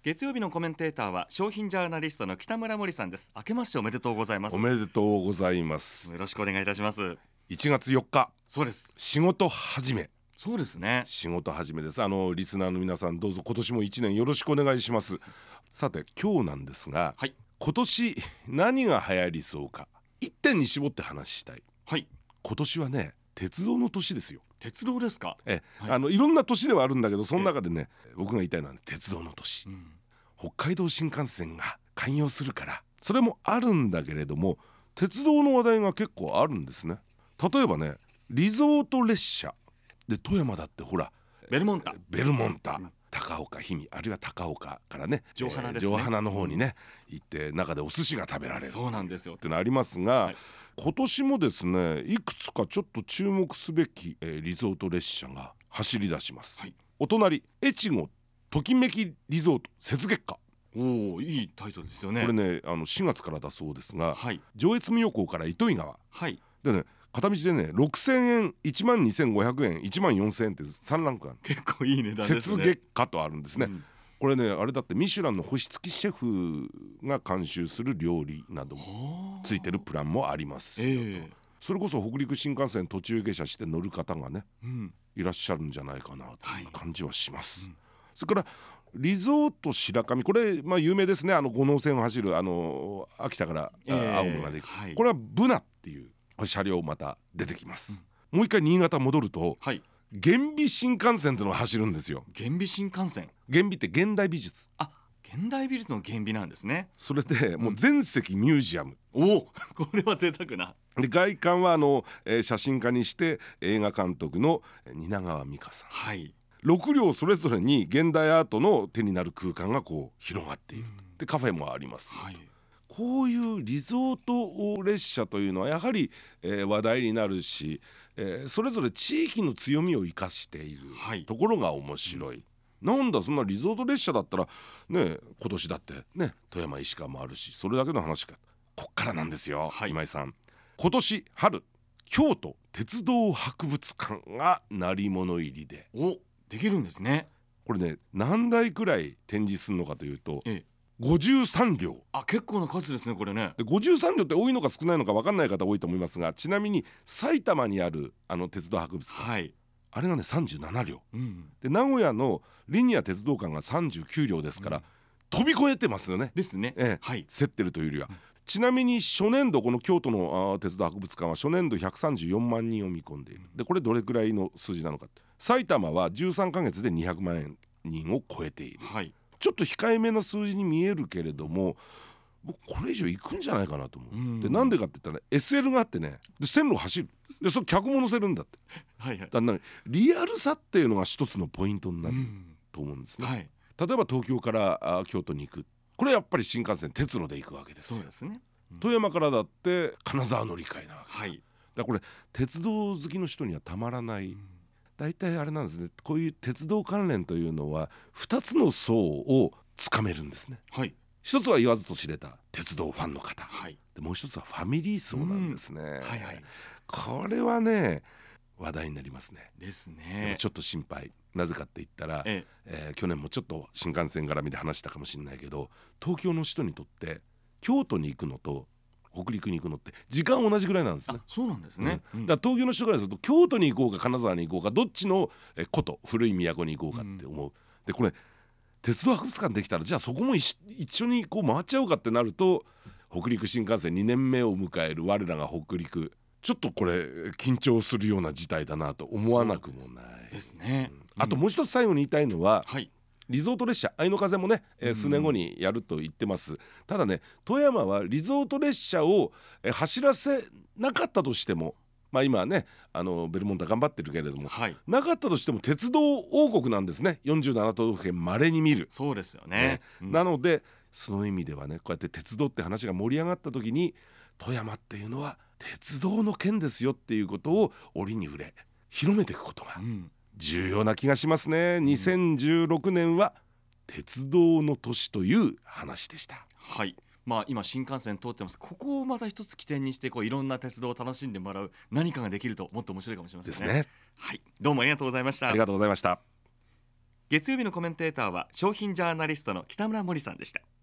月曜日のコメンテーターは商品ジャーナリストの北村森さんです。明けましておめでとうございます。 おめでとうございます。 よろしくお願いいたします。 1月4日、 そうです。 仕事始め。 そうですね。 仕事始めです。リスナーの皆さん、どうぞ今年も1年よろしくお願いします。さて今日なんですが、 はい、 今年何が流行りそうか一点に絞って話したい。 はい、 今年はね、鉄道の年ですよ。 鉄道ですか。 いろんな年ではあるんだけど、その中でね、僕が言いたいのは、ね、鉄道の年、北海道新幹線が開業するから、それもあるんだけれども、鉄道の話題が結構あるんですね。例えばね、リゾート列車で、富山だってほらベルモンタ、 高岡氷見、あるいは高岡からね、 城花ですね、 城花の方にね、行って中でお寿司が食べられる。 そうなんですよってのありますが、今年もですね、いくつかちょっと注目すべき、リゾート列車が走り出します。お隣、越後ときめきリゾート雪月花。 おー、いいタイトルですよね。 これね、4月からだそうですが、上越妙高から糸魚川、でね、片道でね、6000円、12,500円、14,000円って3ランクある。 結構いい値段ですね。 雪月花とあるんですね、これね、あれだってミシュランの星付きシェフが監修する料理などもついてるプランもありますよと。それこそ北陸新幹線途中下車して乗る方がね、いらっしゃるんじゃないかなという感じはします、それからリゾート白神、これ、有名ですね。五能線を走る秋田から青森まで行く、これはブナっていう車両また出てきます、もう一回新潟戻ると、厳美新幹線というのが走るんですよ。 厳美新幹線、 厳美って現代美術。 現代美術の厳美なんですね。 それでもう全席ミュージアム、 これは贅沢な。 で外観は写真家にして映画監督の蜷川実花さん、6両それぞれに現代アートの手になる空間がこう広がっている、でカフェもあります、こういうリゾート列車というのはやはり、話題になるし、それぞれ地域の強みを生かしているところが面白い、なんだそんなリゾート列車だったらね、今年だってね、富山石川もあるし、それだけの話か。こっからなんですよ、今井さん。今年春、京都鉄道博物館が鳴り物入りでできるんですね。 これね、何台くらい展示するのかというと、53両。 結構な数ですね、これね。 で53両って多いのか少ないのか分かんない方多いと思いますが、ちなみに埼玉にある鉄道博物館、あれがね37両、で名古屋のリニア鉄道館が39両ですから、飛び越えてますよね。 ですね、 競ってるというよりは、ちなみに初年度、この京都の鉄道博物館は初年度134万人を見込んでいる。でこれどれくらいの数字なのか。埼玉は13ヶ月で200万人を超えている、ちょっと控えめな数字に見えるけれども、僕これ以上いくんじゃないかなと思う。でなんでかって言ったら、SL があってね、で線路走る、でそれ客も乗せるんだって、だからリアルさっていうのが一つのポイントになると思うんですね、例えば東京から京都に行く、これやっぱり新幹線鉄路で行くわけですよ。 そうですね、 富山からだって金沢乗り換えなわけ、だからこれ鉄道好きの人にはたまらない、だいたいあれなんですね、こういう鉄道関連というのは2つの層をつかめるんですね、一つは言わずと知れた鉄道ファンの方、でもう一つはファミリー層なんですね、これはね話題になりますね。 ですね。 でもちょっと心配。なぜかって言ったら、去年もちょっと新幹線絡みで話したかもしれないけど、東京の人にとって京都に行くのと北陸に行くのって時間同じぐらいなんですね。 そうなんですね、 だから東京の人からすると京都に行こうか金沢に行こうか、どっちの古都古い都に行こうかって思う、でこれ鉄道博物館できたら、じゃあそこも一緒にこう回っちゃおうかってなると、北陸新幹線2年目を迎える我らが北陸、ちょっとこれ緊張するような事態だなと思わなくもないですね、 あともう一つ最後に言いたいのは、リゾート列車、愛の風もね、数年後にやると言ってます。ただね、富山はリゾート列車を走らせなかったとしても、今はねベルモンタ頑張ってるけれども、なかったとしても鉄道王国なんですね。47都道府県稀に見る。 そうですよね、 なのでその意味ではね、こうやって鉄道って話が盛り上がった時に、富山っていうのは鉄道の県ですよっていうことを折に触れ広めていくことが重要な気がしますね、2016年は鉄道の年という話でした。 今新幹線通ってます。ここをまた一つ起点にしていろんな鉄道を楽しんでもらう何かができるともっと面白いかもしれませんね。どうもありがとうございました。 ありがとうございました。 月曜日のコメンテーターは商品ジャーナリストの北村森さんでした。